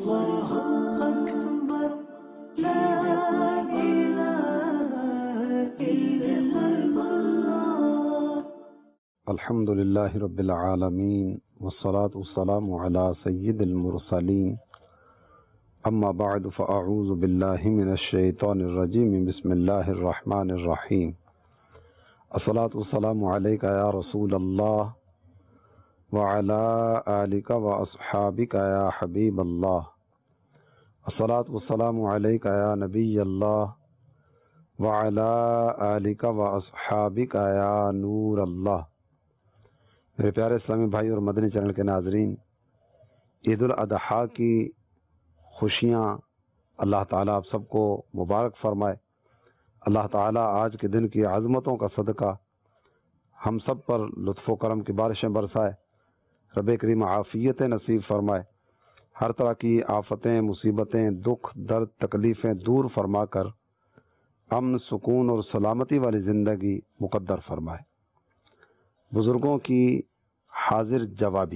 الحمد للہ رب العالمین والصلاة والسلام علی سید المرسلین اما بعد فاعوذ باللہ من الشیطان الرجیم بسم اللہ الرحمن الرحیم الصلاة والسلام علیک یا رسول اللہ وعلی آلک واصحابک یا حبیب اللہ الصلاة والسلام علیک یا نبی اللہ وعلی آلک واصحابک یا نور اللہ۔ میرے پیارے اسلامی بھائی اور مدنی چینل کے ناظرین، عید الاضحیٰ کی خوشیاں اللہ تعالیٰ آپ سب کو مبارک فرمائے۔ اللہ تعالیٰ آج کے دن کی عظمتوں کا صدقہ ہم سب پر لطف و کرم کی بارشیں برسائے۔ رب کریم عافیت نصیب فرمائے، ہر طرح کی آفتیں، مصیبتیں، دکھ، درد، تکلیفیں دور فرما کر امن، سکون اور سلامتی والی زندگی مقدر فرمائے۔ بزرگوں کی حاضر جوابی،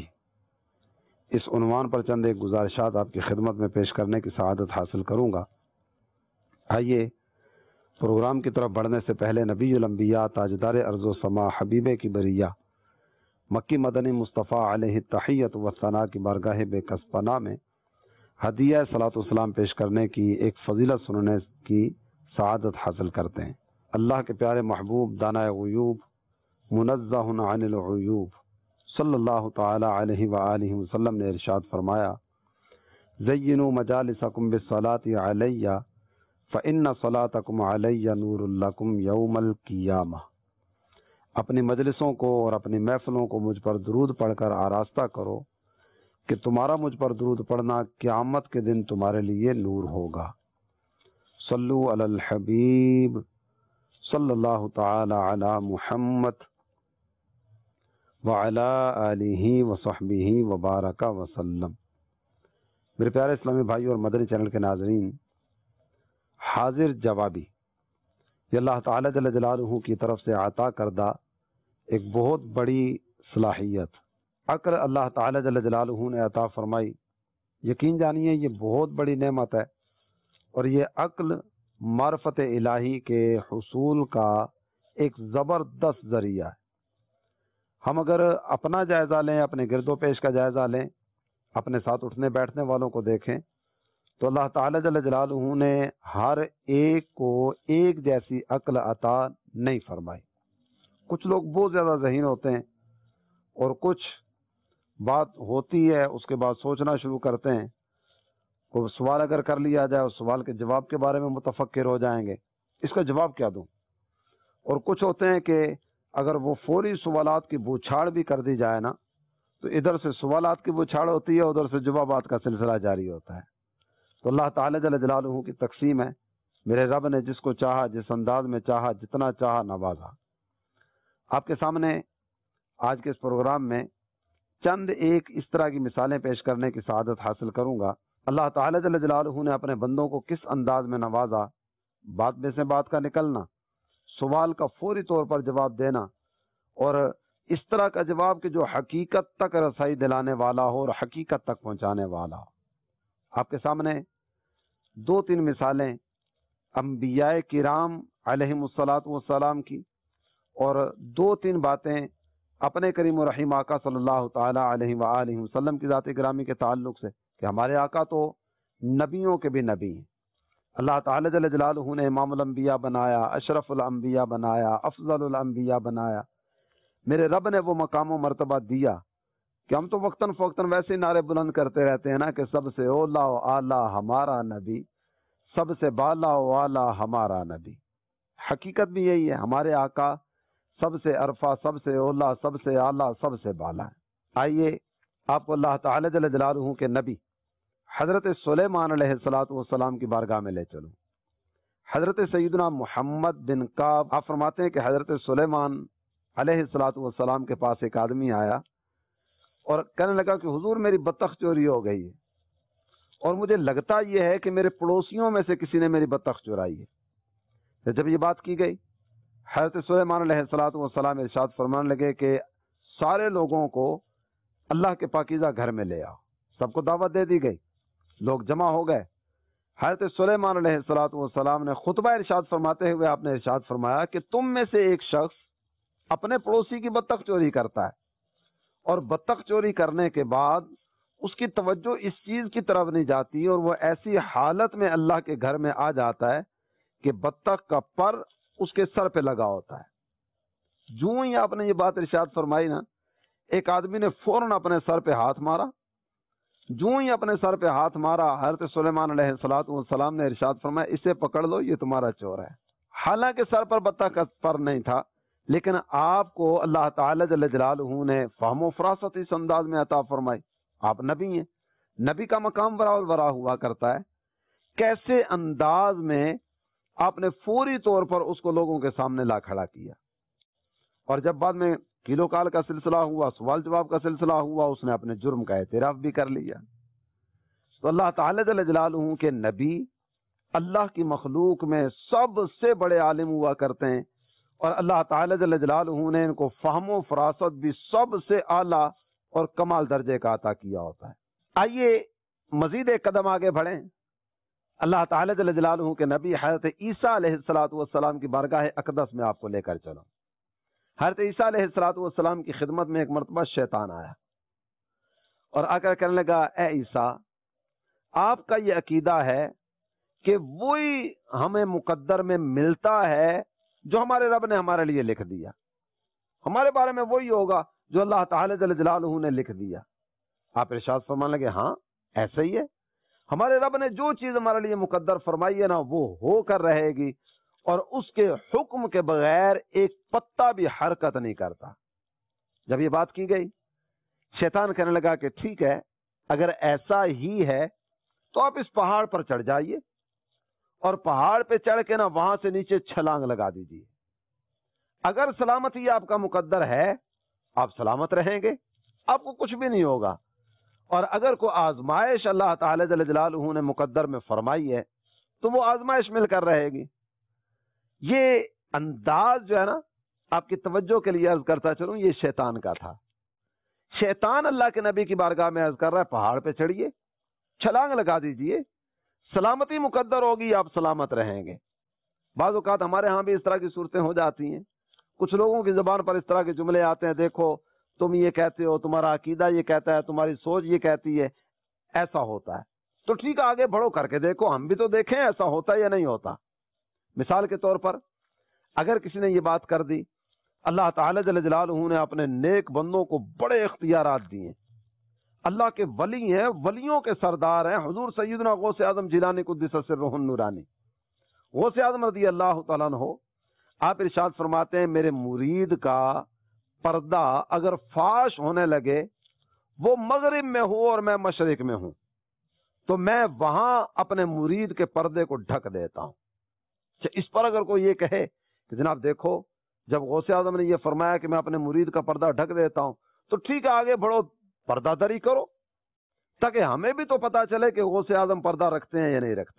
اس عنوان پر چند ایک گزارشات آپ کی خدمت میں پیش کرنے کی سعادت حاصل کروں گا۔ آئیے پروگرام کی طرف بڑھنے سے پہلے نبی الانبیاء، تاجدار ارض و سما، حبیب کی بریہ، مکی مدنی مصطفیٰ علیہ التحیۃ والثناء کی بارگاہ بے کس پناہ میں ہدیہ صلاۃ والسلام پیش کرنے کی ایک فضیلت سننے کی سعادت حاصل کرتے ہیں۔ اللہ کے پیارے محبوب دانائے غیوب، منزہ عن العیوب، صلی اللہ تعالی علیہ وآلہ وسلم نے ارشاد فرمایا، زینوا مجالسکم بالصلاۃ علی فإن صلاتکم علی نور لکم یوم القیامہ۔ اپنی مجلسوں کو اور اپنی محفلوں کو مجھ پر درود پڑھ کر آراستہ کرو کہ تمہارا مجھ پر درود پڑھنا قیامت کے دن تمہارے لیے نور ہوگا۔ صلو علی الحبیب صلی اللہ تعالی علی محمد وعلی آلہ وصحبہ وبارک وسلم۔ میرے پیارے اسلامی بھائی اور مدنی چینل کے ناظرین، حاضر جوابی یہ اللہ تعالی جل جلالہ کی طرف سے عطا کردہ ایک بہت بڑی صلاحیت، عقل اللہ تعالی جل جلالہ نے عطا فرمائی۔ یقین جانیے یہ بہت بڑی نعمت ہے، اور یہ عقل معرفت الہی کے حصول کا ایک زبردست ذریعہ ہے۔ ہم اگر اپنا جائزہ لیں، اپنے گرد و پیش کا جائزہ لیں، اپنے ساتھ اٹھنے بیٹھنے والوں کو دیکھیں، تو اللہ تعالی جل جلالہ نے ہر ایک کو ایک جیسی عقل عطا نہیں فرمائی۔ کچھ لوگ بہت زیادہ ذہین ہوتے ہیں، اور کچھ بات ہوتی ہے اس کے بعد سوچنا شروع کرتے ہیں، کوئی سوال اگر کر لیا جائے اس سوال کے جواب کے بارے میں متفکر ہو جائیں گے، اس کا جواب کیا دوں۔ اور کچھ ہوتے ہیں کہ اگر وہ فوری سوالات کی بوچھاڑ بھی کر دی جائے نا، تو ادھر سے سوالات کی بوچھاڑ ہوتی ہے، ادھر سے جوابات کا سلسلہ جاری ہوتا ہے۔ تو اللہ تعالی جل جلالہ کی تقسیم ہے، میرے رب نے جس کو چاہا، جس انداز میں چاہا، جتنا چاہا نوازا۔ آپ کے سامنے آج کے اس پروگرام میں چند ایک اس طرح کی مثالیں پیش کرنے کی سعادت حاصل کروں گا۔ اللہ تعالی جل جلالہ نے اپنے بندوں کو کس انداز میں نوازا، بات میں سے بات کا نکلنا، سوال کا فوری طور پر جواب دینا، اور اس طرح کا جواب کہ جو حقیقت تک رسائی دلانے والا ہو اور حقیقت تک پہنچانے والا ہو۔ آپ کے سامنے دو تین مثالیں انبیاء کرام علیہم الصلاۃ والسلام کی، اور دو تین باتیں اپنے کریم و رحیم آقا صلی اللہ تعالی علیہ وآلہ وسلم کی ذات گرامی کے تعلق سے، کہ ہمارے آقا تو نبیوں کے بھی نبی ہیں۔ اللہ تعالی جل جلالہ نے امام الانبیاء بنایا، اشرف الانبیاء بنایا، افضل الانبیاء بنایا۔ میرے رب نے وہ مقام و مرتبہ دیا کہ ہم تو وقتاً فوقتاً ویسے نعرے بلند کرتے رہتے ہیں نا کہ سب سے اولا و اعلیٰ ہمارا نبی، سب سے بالا و اعلیٰ ہمارا نبی۔ حقیقت بھی یہی ہے، ہمارے آقا سب سے عرفہ، سب سے اولا، سب سے اعلیٰ، سب سے بالا ہے۔ آئیے آپ کو اللہ تعالی جل جلالہ کے نبی حضرت سلیمان علیہ الصلاۃ والسلام کی بارگاہ میں لے چلوں۔ حضرت سیدنا محمد بن کعب آپ فرماتے ہیں کہ حضرت سلیمان علیہ الصلاۃ والسلام کے پاس ایک آدمی آیا اور کہنے لگا کہ حضور میری بطخ چوری ہو گئی ہے، اور مجھے لگتا یہ ہے کہ میرے پڑوسیوں میں سے کسی نے میری بطخ چورائی ہے۔ جب یہ بات کی گئی، حضرت سلیمان علیہ الصلاۃ والسلام ارشاد فرمانے لگے کہ سارے لوگوں کو اللہ کے پاکیزہ گھر میں لے آؤ۔ سب کو دعوت دے دی گئی، لوگ جمع ہو گئے. حضرت سلیمان علیہ السلام نے خطبہ ارشاد فرماتے ہوئے آپ نے ارشاد فرمایا کہ تم میں سے ایک شخص اپنے پڑوسی کی بطخ چوری کرتا ہے اور بطخ چوری کرنے کے بعد اس کی توجہ اس چیز کی طرف نہیں جاتی اور وہ ایسی حالت میں اللہ کے گھر میں آ جاتا ہے کہ بطخ کا پر اس کے سر پہ لگا ہوتا ہے. جو ہی آپ نے یہ بات ارشاد فرمائی نا، ایک آدمی نے فوراً اپنے سر پہ ہاتھ مارا. جو ہی اپنے سر پہ ہاتھ مارا، حضرت سلیمان علیہ السلام نے ارشاد فرمایا اسے پکڑ لو، یہ تمہارا چور ہے. حالانکہ سر پر بطخ کا پر نہیں تھا، لیکن آپ کو اللہ تعالی جل جلالہ نے فہم و فراست اس انداز میں عطا فرمائی. آپ نبی ہیں، نبی کا مقام ورا ہوا کرتا ہے. کیسے انداز میں آپ نے فوری طور پر اس کو لوگوں کے سامنے لا کھڑا کیا. اور جب بعد میں کیلو کال کا سلسلہ ہوا، سوال جواب کا سلسلہ ہوا، اس نے اپنے جرم کا اعتراف بھی کر لیا. تو اللہ تعالی جل جلالہ کے نبی اللہ کی مخلوق میں سب سے بڑے عالم ہوا کرتے ہیں، اور اللہ تعالی جل جلالہ نے ان کو فہم و فراست بھی سب سے اعلیٰ اور کمال درجے کا عطا کیا ہوتا ہے. آئیے مزید ایک قدم آگے بڑھیں. اللہ تعالی جل جلالہ کے نبی حضرت عیسیٰ علیہ السلام کی بارگاہ اقدس میں آپ کو لے کر چلو. حضرت عیسیٰ علیہ السلام کی خدمت میں ایک مرتبہ شیطان آیا اور آ کر کہنے لگا، اے عیسیٰ، آپ کا یہ عقیدہ ہے کہ وہی ہمیں مقدر میں ملتا ہے جو ہمارے رب نے ہمارے لیے لکھ دیا، ہمارے بارے میں وہی ہوگا جو اللہ تعالی جل جلالہ نے لکھ دیا. آپ ارشاد فرمانے لگے، ہاں ایسا ہی ہے، ہمارے رب نے جو چیز ہمارے لیے مقدر فرمائی ہے نا وہ ہو کر رہے گی، اور اس کے حکم کے بغیر ایک پتا بھی حرکت نہیں کرتا. جب یہ بات کی گئی، شیطان کہنے لگا کہ ٹھیک ہے، اگر ایسا ہی ہے تو آپ اس پہاڑ پر چڑھ جائیے اور پہاڑ پہ چڑھ کے نا وہاں سے نیچے چھلانگ لگا دیجیے. اگر سلامتی آپ کا مقدر ہے آپ سلامت رہیں گے، آپ کو کچھ بھی نہیں ہوگا. اور اگر کوئی آزمائش اللہ تعالی جل جلالہ نے مقدر میں فرمائی ہے تو وہ آزمائش مل کر رہے گی. یہ انداز جو ہے نا، آپ کی توجہ کے لیے عرض کرتا چلوں، یہ شیطان کا تھا. شیطان اللہ کے نبی کی بارگاہ میں عرض کر رہا ہے پہاڑ پہ چڑھیے، چھلانگ لگا دیجئے، سلامتی مقدر ہوگی، آپ سلامت رہیں گے. بعض اوقات ہمارے ہاں بھی اس طرح کی صورتیں ہو جاتی ہیں. کچھ لوگوں کی زبان پر اس طرح کے جملے آتے ہیں، دیکھو تم یہ کہتے ہو، تمہارا عقیدہ یہ کہتا ہے، تمہاری سوچ یہ کہتی ہے، ایسا ہوتا ہے. تو ٹھیک ہے، آگے بڑھو، کر کے دیکھو، ہم بھی تو دیکھیں ایسا ہوتا ہے یا نہیں ہوتا. مثال کے طور پر اگر کسی نے یہ بات کر دی، اللہ تعالی جل جلالہ نے اپنے نیک بندوں کو بڑے اختیارات دیے. اللہ کے ولی ہیں، ولیوں کے سردار ہیں حضور سیدنا غوث اعظم جیلانی قدس سرہ النورانی. غوث اعظم رضی اللہ تعالیٰ عنہ آپ ارشاد فرماتے ہیں، میرے مرید کا پردہ اگر فاش ہونے لگے، وہ مغرب میں ہو اور میں مشرق میں ہوں، تو میں وہاں اپنے مرید کے پردے کو ڈھک دیتا ہوں. اس پر اگر کوئی یہ کہے کہ جناب دیکھو، جب غوث اعظم نے یہ فرمایا کہ میں اپنے مرید کا پردہ ڈھک دیتا ہوں، تو ٹھیک ہے، آگے بڑھو، پردہ داری کرو، تاکہ ہمیں بھی تو پتا چلے کہ غوث اعظم پردہ رکھتے ہیں یا نہیں رکھتے.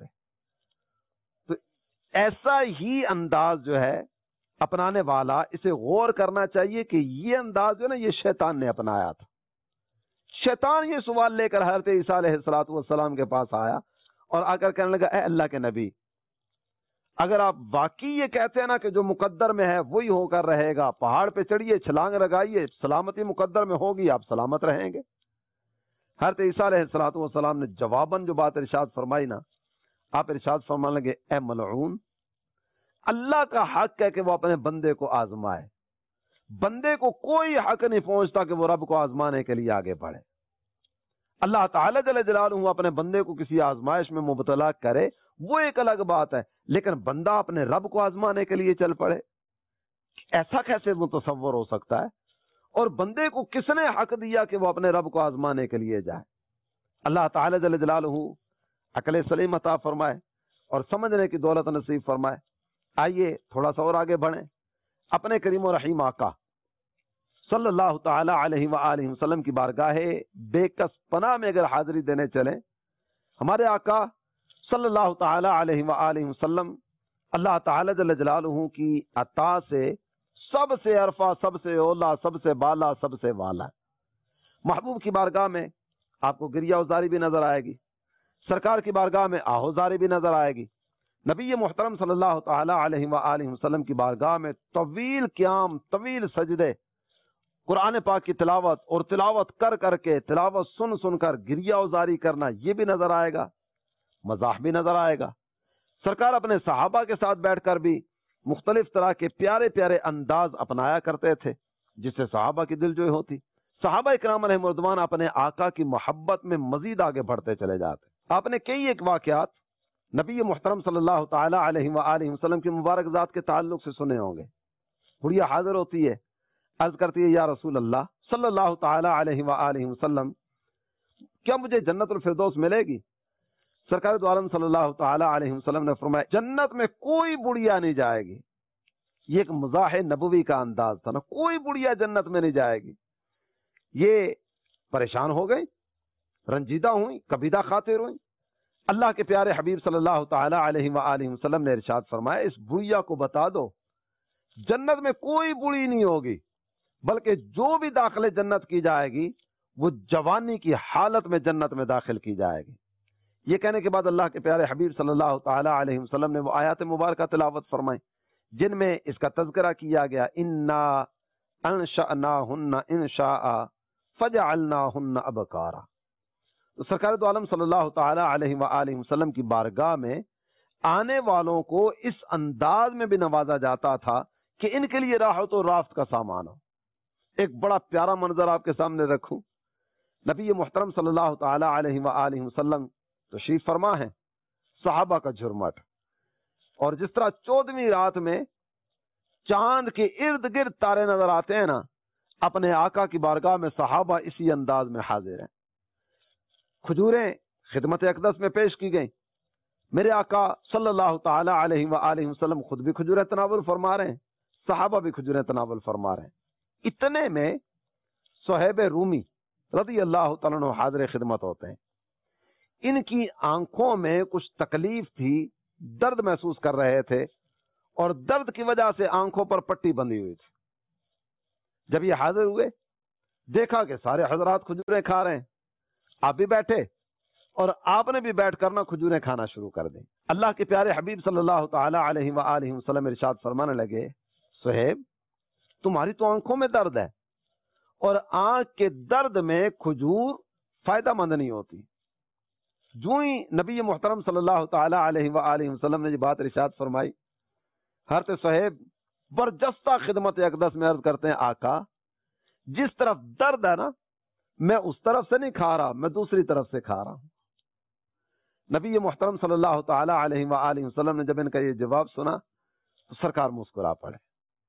تو ایسا ہی انداز جو ہے اپنانے والا، اسے غور کرنا چاہیے کہ یہ انداز جو ہے نا، یہ شیطان نے اپنایا تھا. شیطان یہ سوال لے کر حضرت عیسیٰ علیہ السلام کے پاس آیا اور آ کر کہنے لگا، اے اللہ کے نبی، اگر آپ واقعی یہ کہتے ہیں نا کہ جو مقدر میں ہے وہی ہو کر رہے گا، پہاڑ پہ چڑھیے، چھلانگ لگائیے، سلامتی مقدر میں ہوگی، آپ سلامت رہیں گے. حضرت عیسیٰ علیہ السلام نے جواباً جو بات ارشاد فرمائی نا، آپ ارشاد فرمانے لگے، اے ملعون، اللہ کا حق ہے کہ وہ اپنے بندے کو آزمائے. بندے کو کوئی حق نہیں پہنچتا کہ وہ رب کو آزمانے کے لیے آگے بڑھے. اللہ تعالی جل جلالہ اپنے بندے کو کسی آزمائش میں مبتلا کرے وہ ایک الگ بات ہے، لیکن بندہ اپنے رب کو آزمانے کے لیے چل پڑے، ایسا کیسے متصور ہو سکتا ہے؟ اور بندے کو کس نے حق دیا کہ وہ اپنے رب کو آزمانے کے لیے جائے؟ اللہ تعالی جل جلالہ عقل سلیم عطا فرمائے اور سمجھنے کی دولت نصیب فرمائے. آئیے تھوڑا سا اور آگے بڑھیں. اپنے کریم و رحیم آقا صلی اللہ تعالی علیہ وآلہ وسلم کی بارگاہ بے کس پناہ میں اگر حاضری دینے چلیں، ہمارے آقا صلی اللہ تعالی علیہ وآلہ وسلم اللہ تعالی جل جلالہ کی عطا سے سب سے عرفہ، سب سے اولا، سب سے بالا، سب سے والا. محبوب کی بارگاہ میں آپ کو گریہ ازاری بھی نظر آئے گی، سرکار کی بارگاہ میں آہوزاری بھی نظر آئے گی۔ نبی محترم صلی اللہ تعالی علیہ وآلہ وسلم کی بارگاہ میں طویل قیام، طویل سجدے، قرآن پاک کی تلاوت، اور تلاوت کر کر کے، تلاوت سن سن کر گریہ اوزاری کرنا، یہ بھی نظر آئے گا، مزاح بھی نظر آئے گا۔ سرکار اپنے صحابہ کے ساتھ بیٹھ کر بھی مختلف طرح کے پیارے پیارے انداز اپنایا کرتے تھے، جس سے صحابہ کی دل جوئی ہوتی۔ صحابہ کرام علیہ رضوان اپنے آقا کی محبت میں مزید آگے بڑھتے چلے جاتے۔ آپ نے کئی ایک واقعات نبی محترم صلی اللہ تعالی علیہ وآلہ وسلم کی مبارک ذات کے تعلق سے سنے ہوں گے۔ بڑھیا حاضر ہوتی ہے، عرض کرتی ہے، یا رسول اللہ صلی اللہ تعالی علیہ وآلہ وسلم، کیا مجھے جنت الفردوس ملے گی؟ سرکار دو عالم صلی اللہ تعالی علیہ وسلم نے فرمایا، جنت میں کوئی بڑھیا نہیں جائے گی۔ یہ ایک مزاح نبوی کا انداز تھا نا، کوئی بڑھیا جنت میں نہیں جائے گی۔ یہ پریشان ہو گئی، رنجیدہ ہوئی، کبیدہ خاطر ہوئی۔ اللہ کے پیارے حبیب صلی اللہ تعالی علیہ وآلہ وسلم نے ارشاد فرمایا، اس بڑھیا کو بتا دو جنت میں کوئی بڑی نہیں ہوگی، بلکہ جو بھی داخل جنت کی جائے گی وہ جوانی کی حالت میں جنت میں داخل کی جائے گی۔ یہ کہنے کے بعد اللہ کے پیارے حبیب صلی اللہ تعالی علیہ وسلم نے وہ آیات مبارکہ تلاوت فرمائی جن میں اس کا تذکرہ کیا گیا، انا انشأناہن انشاء فجعلناہن ابکارا۔ تو سرکار دو عالم صلی اللہ تعالی علیہ وآلہ وسلم کی بارگاہ میں آنے والوں کو اس انداز میں بھی نوازا جاتا تھا کہ ان کے لیے راحت و رافت کا سامان ہو۔ ایک بڑا پیارا منظر آپ کے سامنے رکھوں، نبی محترم صلی اللہ تعالی علیہ وآلہ وسلم تشریف فرما ہے، صحابہ کا جھرمٹ، اور جس طرح 14ویں رات میں چاند کے ارد گرد تارے نظر آتے ہیں نا، اپنے آقا کی بارگاہ میں صحابہ اسی انداز میں حاضر ہیں۔ کھجوریں خدمت اقدس میں پیش کی گئیں، میرے آقا صلی اللہ تعالی علیہ وآلہ وسلم خود بھی کھجوریں تناول فرما رہے ہیں، صحابہ بھی کھجوریں تناول فرما رہے ہیں۔ اتنے میں صہیب رومی رضی اللہ تعالیٰ عنہ حاضر خدمت ہوتے ہیں۔ ان کی آنکھوں میں کچھ تکلیف تھی، درد محسوس کر رہے تھے، اور درد کی وجہ سے آنکھوں پر پٹی بندھی ہوئی تھی۔ جب یہ حاضر ہوئے، دیکھا کہ سارے حضرات کھجوریں کھا رہے ہیں، آپ بھی بیٹھے اور آپ نے بھی بیٹھ کر نہ کھجوریں کھانا شروع کر دیں۔ اللہ کے پیارے حبیب صلی اللہ تعالی علیہ وآلہ وسلم ارشاد فرمانے لگے، صہیب تمہاری تو آنکھوں میں درد ہے، اور آنکھ کے درد میں کھجور فائدہ مند نہیں ہوتی۔ جو ہی نبی محترم صلی اللہ تعالی علیہ وآلہ وسلم نے یہ بات ارشاد فرمائی، حضرت صہیب برجستہ خدمت اقدس میں عرض کرتے ہیں، آقا جس طرف درد ہے نا، میں اس طرف سے نہیں کھا رہا، میں دوسری طرف سے کھا رہا ہوں۔ نبی محترم صلی اللہ تعالی علیہ وآلہ وسلم نے جب ان کا یہ جواب سنا تو سرکار مسکرا پڑے۔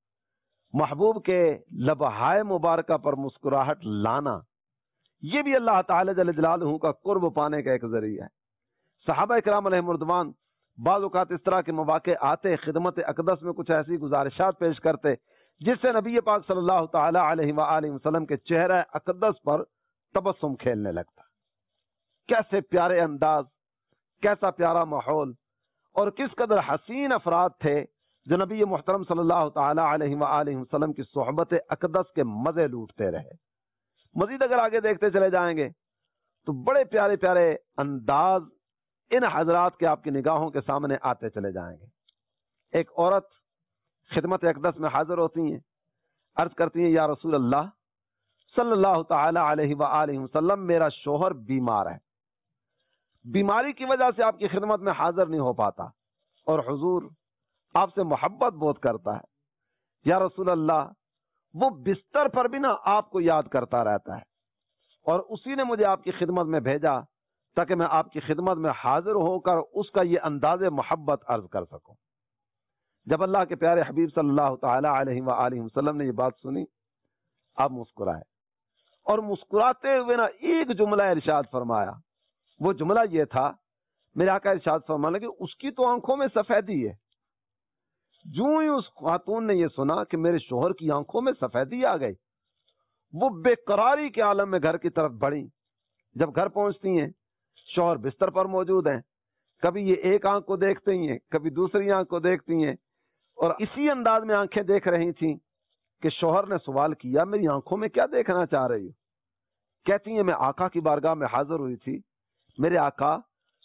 محبوب کے لبہائے مبارکہ پر مسکراہٹ لانا، یہ بھی اللہ تعالی جل جلالہ کا قرب پانے کا ایک ذریعہ ہے۔ صحابہ کرام علیہ رضوان بعض اوقات اس طرح کے مواقع آتے، خدمت اقدس میں کچھ ایسی گزارشات پیش کرتے جس سے نبی پاک صلی اللہ تعالی علیہ وآلہ وسلم کے چہرہ اقدس پر تبسم کھیلنے لگتا۔ کیسے پیارے انداز، کیسا پیارا ماحول، اور کس قدر حسین افراد تھے جو نبی محترم صلی اللہ تعالی علیہ وآلہ وسلم کی صحبت اقدس کے مزے لوٹتے رہے۔ مزید اگر آگے دیکھتے چلے جائیں گے تو بڑے پیارے پیارے انداز ان حضرات کے آپ کی نگاہوں کے سامنے آتے چلے جائیں گے۔ ایک عورت خدمت اقدس میں حاضر ہوتی ہیں، عرض کرتی ہیں، یا رسول اللہ صلی اللہ تعالی علیہ وآلہ وسلم میرا شوہر بیمار ہے، بیماری کی وجہ سے آپ کی خدمت میں حاضر نہیں ہو پاتا، اور حضور آپ سے محبت بہت کرتا ہے، یا رسول اللہ وہ بستر پر بھی نا آپ کو یاد کرتا رہتا ہے، اور اسی نے مجھے آپ کی خدمت میں بھیجا تاکہ میں آپ کی خدمت میں حاضر ہو کر اس کا یہ انداز محبت عرض کر سکوں۔ جب اللہ کے پیارے حبیب صلی اللہ تعالی علیہ وآلہ وسلم نے یہ بات سنی، آپ مسکرائے، اور مسکراتے ہوئے نا ایک جملہ ارشاد فرمایا۔ وہ جملہ یہ تھا، میرے آقا ارشاد فرمانے لگے، اس کی تو آنکھوں میں سفیدی ہے۔ جو ہی اس خاتون نے یہ سنا کہ میرے شوہر کی آنکھوں میں سفیدی آ گئی، وہ بے قراری کے عالم میں گھر کی طرف بڑھی۔ جب گھر پہنچتی ہیں، شوہر بستر پر موجود ہیں، کبھی یہ ایک آنکھ کو دیکھتے ہی ہیں، کبھی دوسری آنکھ کو دیکھتی ہیں، اور اسی انداز میں آنکھیں دیکھ رہی تھیں کہ شوہر نے سوال کیا، میری آنکھوں میں کیا دیکھنا چاہ رہی ہو؟ کہتی ہیں، میں آقا کی بارگاہ میں حاضر ہوئی تھی، میرے آقا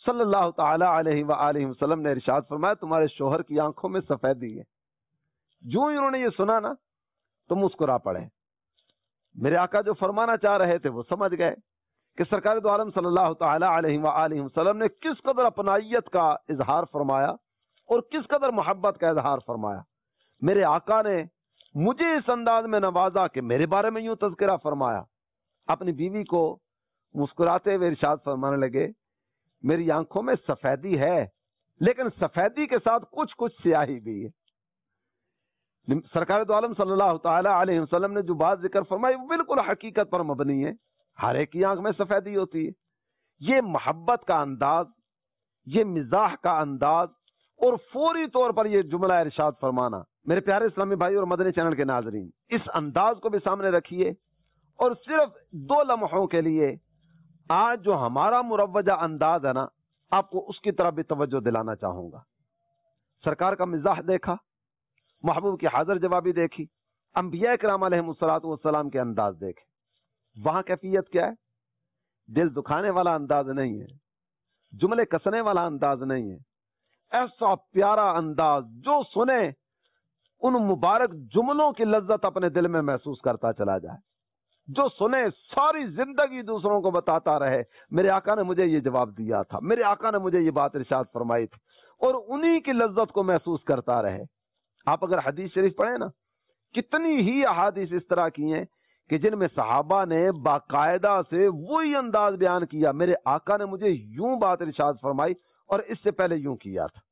صلی اللہ تعالی علیہ وآلہ وسلم نے ارشاد فرمایا تمہارے شوہر کی آنکھوں میں سفیدی ہے۔ جو انہوں نے یہ سنا نا تو مسکرا پڑے۔ میرے آقا جو فرمانا چاہ رہے تھے وہ سمجھ گئے کہ سرکار دو عالم صلی اللہ تعالی علیہ وآلہ وسلم نے کس قدر اپنائیت کا اظہار فرمایا اور کس قدر محبت کا اظہار فرمایا۔ میرے آقا نے مجھے اس انداز میں نوازا کہ میرے بارے میں یوں تذکرہ فرمایا۔ اپنی بیوی کو مسکراتے ہوئے ارشاد فرمانے لگے میری آنکھوں میں سفیدی ہے لیکن سفیدی کے ساتھ کچھ سیاہی بھی ہے۔ سرکار دو عالم صلی اللہ تعالی علیہ وسلم نے جو بات ذکر فرمائی وہ بالکل حقیقت پر مبنی ہے۔ ہر ایک کی آنکھ میں سفیدی ہوتی ہے۔ یہ محبت کا انداز، یہ مزاح کا انداز اور فوری طور پر یہ جملہ ارشاد فرمانا، میرے پیارے اسلامی بھائی اور مدنی چینل کے ناظرین، اس انداز کو بھی سامنے رکھیے اور صرف 2 لمحوں کے لیے آج جو ہمارا مروجہ انداز ہے نا آپ کو اس کی طرف بھی توجہ دلانا چاہوں گا۔ سرکار کا مزاح دیکھا، محبوب کی حاضر جوابی دیکھی، انبیاء کرام علیہ الصلوۃ والسلام کے انداز دیکھے۔ وہاں کیفیت کیا ہے؟ دل دکھانے والا انداز نہیں ہے، جملے کسنے والا انداز نہیں ہے، ایسا پیارا انداز جو سنے ان مبارک جملوں کی لذت اپنے دل میں محسوس کرتا چلا جائے، جو سنے ساری زندگی دوسروں کو بتاتا رہے میرے آقا نے مجھے یہ جواب دیا تھا، میرے آقا نے مجھے یہ بات ارشاد فرمائی تھی، اور انہی کی لذت کو محسوس کرتا رہے۔ آپ اگر حدیث شریف پڑھیں نا، کتنی ہی احادیث اس طرح کی ہیں کہ جن میں صحابہ نے باقاعدہ سے وہی انداز بیان کیا، میرے آقا نے مجھے یوں بات ارشاد فرمائی اور اس سے پہلے یوں کیا تھا۔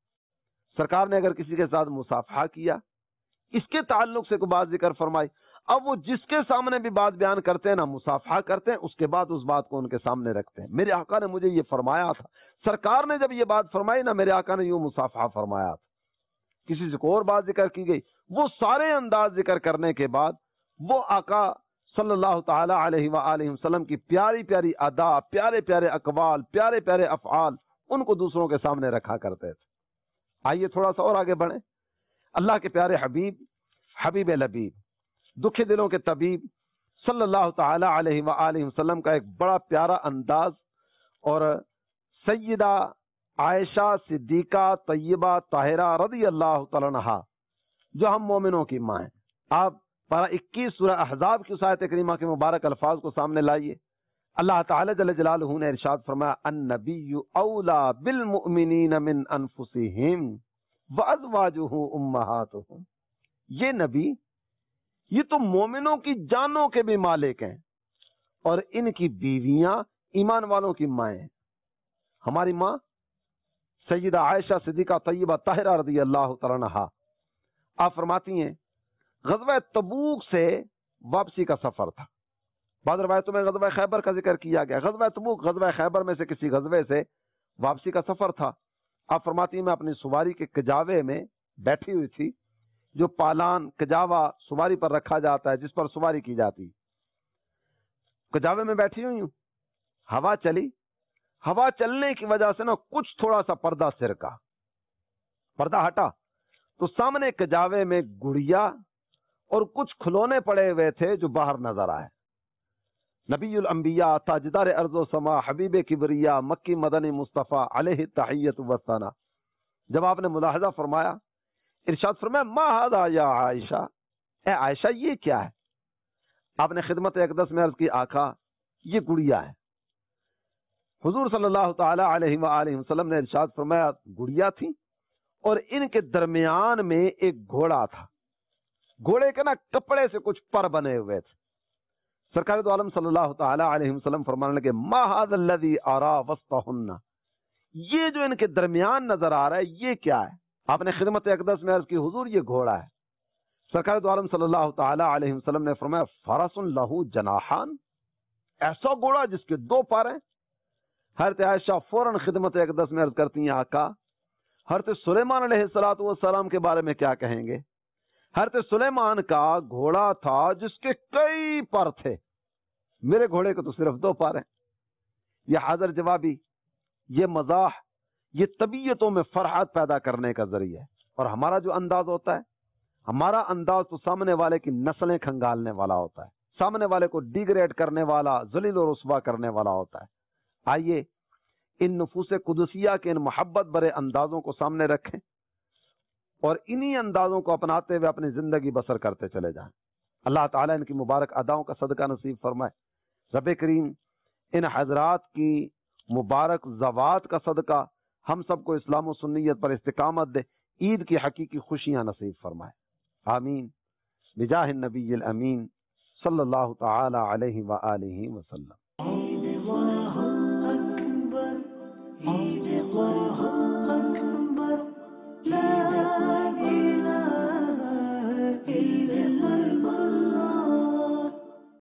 سرکار نے اگر کسی کے ساتھ مصافحہ کیا، اس کے تعلق سے کوئی بات ذکر فرمائی، اب وہ جس کے سامنے بھی بات بیان کرتے ہیں نا، مصافحہ کرتے ہیں، اس کے بعد اس بات کو ان کے سامنے رکھتے ہیں۔ میرے آقا نے مجھے یہ فرمایا تھا، سرکار نے جب یہ بات فرمائی نا، میرے آقا نے یوں مصافحہ فرمایا تھا۔ کسی سے کوئی اور بات ذکر کی گئی، وہ سارے انداز ذکر کرنے کے بعد وہ آقا صلی اللہ تعالی علیہ وآلہ وسلم کی پیاری پیاری ادا، پیارے پیارے اقوال، پیارے پیارے افعال ان کو دوسروں کے سامنے رکھا کرتے تھے۔ آئیے تھوڑا سا اور آگے بڑھیں۔ اللہ کے پیارے حبیب، حبیب لبیب، دکھ دلوں کے طبیب صلی اللہ تعالی علیہ وآلہ وسلم کا ایک بڑا پیارا انداز، اور سیدہ عائشہ صدیقہ طیبہ طاہرہ رضی اللہ تعالی عنہا جو ہم مومنوں کی ماں ہیں، آپ پارہ 21 سورہ احزاب کی آیت کریمہ کے مبارک الفاظ کو سامنے لائیے۔ اللہ تعالی جل جلالہ نے ارشاد فرمایا النبی اولا بالمؤمنین من انفسہم وازواجہ امہاتہم، یہ نبی یہ تو مومنوں کی جانوں کے بھی مالک ہیں اور ان کی بیویاں ایمان والوں کی مائیں ہیں۔ ہماری ماں سیدہ عائشہ صدیقہ طیبہ طاہرہ رضی اللہ تعالی عنہا، آپ فرماتی ہیں غزوہ تبوک سے واپسی کا سفر تھا۔ بعض روایتوں میں غزوہ خیبر کا ذکر کیا گیا۔ غزوہ تبوک غزوہ خیبر میں سے کسی غزوے سے واپسی کا سفر تھا۔ آپ فرماتی ہیں میں اپنی سواری کے کجاوے میں بیٹھی ہوئی تھی، جو پالان کجاوا سواری پر رکھا جاتا ہے، جس پر سواری کی جاتی، کجاوے میں بیٹھی ہوئی ہوں، ہوا چلی، ہوا چلنے کی وجہ سے نا کچھ تھوڑا سا پردہ سر کا پردہ ہٹا تو سامنے کجاوے میں گڑیا اور کچھ کھلونے پڑے ہوئے تھے جو باہر نظر آئے۔ نبی الانبیاء تاجدار ارض و سما حبیب کبریا مکی مدنی مصطفیٰ علیہ تحیت و ثنا، جب آپ نے ملاحظہ فرمایا، ارشاد فرمایا ما ھذا یا عائشہ، اے عائشہ یہ کیا ہے؟ آپ نے خدمت اقدس میں عرض کی آقا یہ گڑیا ہے۔ حضور صلی اللہ تعالی علیہ وآلہ وسلم نے ارشاد فرمایا گڑیا تھی اور ان کے درمیان میں ایک گھوڑا تھا، گھوڑے کے نا کپڑے سے کچھ پر بنے ہوئے تھے۔ سرکار دو عالم صلی اللہ تعالی علیہ وسلم فرمانے لگے ما ھذا الذی ارا وسطہن، یہ جو ان کے درمیان نظر آ رہا ہے یہ کیا ہے؟ آپ نے خدمت اقدس میں عرض کی حضور یہ گھوڑا ہے۔ سرکار دو عالم صلی اللہ تعالی علیہ وسلم نے فرمایا فرس لہ جناحان، ایسا گھوڑا جس کے 2 پر ہیں۔ حضرت عائشہ فوراً خدمت اقدس میں عرض کرتی ہیں آقا حضرت سلیمان علیہ السلام کے بارے میں کیا کہیں گے؟ حضرت سلیمان کا گھوڑا تھا جس کے کئی پر تھے، میرے گھوڑے کے تو صرف 2 پر ہیں۔ یہ حاضر جوابی، یہ مزاح، یہ طبیعتوں میں فرحت پیدا کرنے کا ذریعہ ہے۔ اور ہمارا جو انداز ہوتا ہے، ہمارا انداز تو سامنے والے کی نسلیں کھنگالنے والا ہوتا ہے، سامنے والے کو ڈیگریڈ کرنے والا، ذلیل و رسوا کرنے والا ہوتا ہے۔ آئیے ان نفوس قدسیہ کے ان محبت برے اندازوں کو سامنے رکھیں اور انہی اندازوں کو اپناتے ہوئے اپنی زندگی بسر کرتے چلے جائیں۔ اللہ تعالیٰ ان کی مبارک اداؤں کا صدقہ نصیب فرمائے۔ رب کریم ان حضرات کی مبارک زوات کا صدقہ ہم سب کو اسلام و سنیت پر استقامت دے، عید کی حقیقی خوشیاں نصیب فرمائے، آمین بجاہ النبی الامین صلی اللہ تعالی علیہ وآلہ وسلم۔